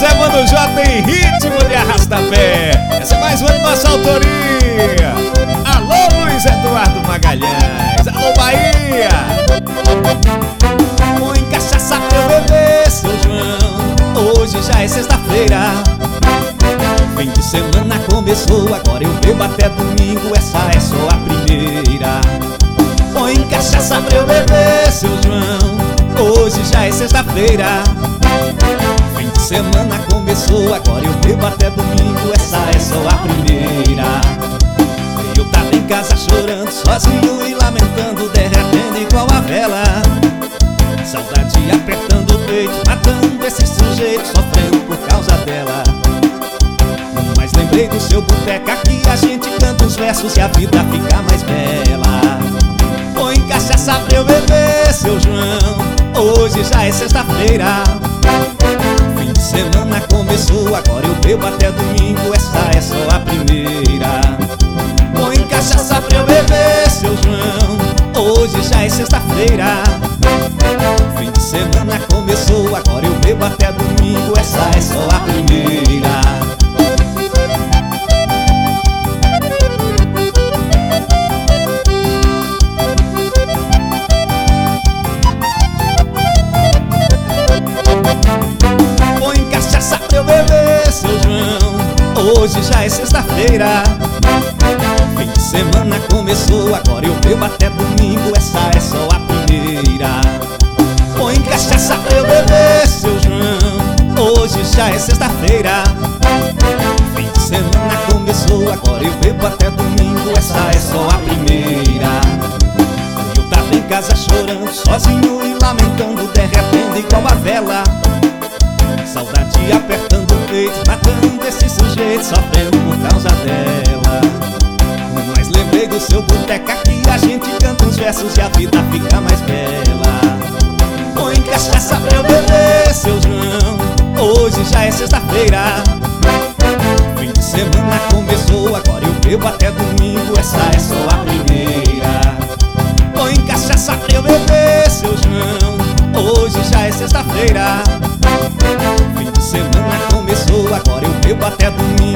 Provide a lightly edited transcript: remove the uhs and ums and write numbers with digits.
Essa é Mano J em ritmo de arrasta-pé. Essa é mais uma de nossa autoria. Alô, Luiz Eduardo Magalhães. Alô, Bahia. Põe cachaça pra eu beber, seu João. Hoje já é sexta-feira. Fim de semana começou, agora eu bebo até domingo. Essa é só a primeira. Põe cachaça pra eu beber, seu João. Hoje já é sexta-feira. Fim de semana começou, agora eu bebo até domingo. Essa é só a primeira. Eu tava em casa chorando, sozinho e lamentando, derretendo igual a vela. Saudade apertando o peito, matando esse sujeito, sofrendo por causa dela. Mas lembrei do seu boteco, aqui a gente canta os versos e a vida fica mais bela. Põe cachaça pra eu beber, seu João. Hoje já é sexta-feira. Fim de semana começou, agora eu bebo até domingo. Essa é só a primeira. Põe cachaça pra eu beber, seu João. Hoje já é sexta-feira. Fim de semana começou, agora eu bebo até domingo. Essa é só a primeira. Põe cachaça pra eu beber, seu João. Hoje já é sexta-feira. Fim de semana começou, agora eu bebo até domingo. Essa é só a primeira. Põe cachaça pra eu beber, seu João. Hoje já é sexta-feira. Fim de semana começou, agora eu bebo até domingo. Essa é só a primeira. Eu tava em casa chorando, sozinho e lamentando, derretendo igual a vela. Saudade apertando o peito, matando esse sujeito, sofrendo por causa dela. Mas lembrei do seu boteco, aqui a gente canta uns versos e a vida fica mais bela. Põe cachaça pra eu beber, seu João. Hoje já é sexta-feira. Fim de semana começou, agora eu bebo até domingo. Essa é só a primeira. Põe cachaça pra eu beber, seu João. Hoje já é sexta-feira. Fim de semana começou, agora eu bebo até domingo.